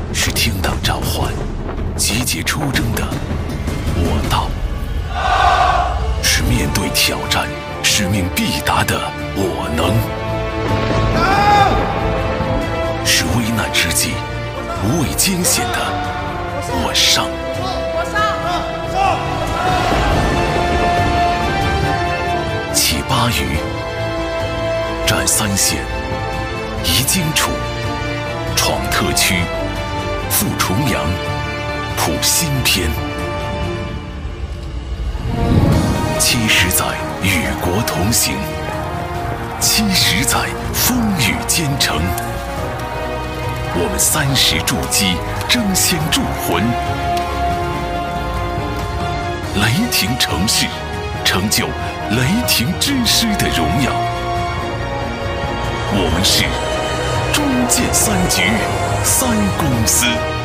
是听党召唤，集结出征的我到；是面对挑战，使命必达的我能；是危难之际无畏艰险的我上。起8隅，战3线，移荆楚，闯特区，赴重阳，谱新篇。70载与国同行，70载风雨兼程。我们30筑基，争先铸魂。雷霆城市，成就雷霆之师的荣耀。我们是中建3局3公司。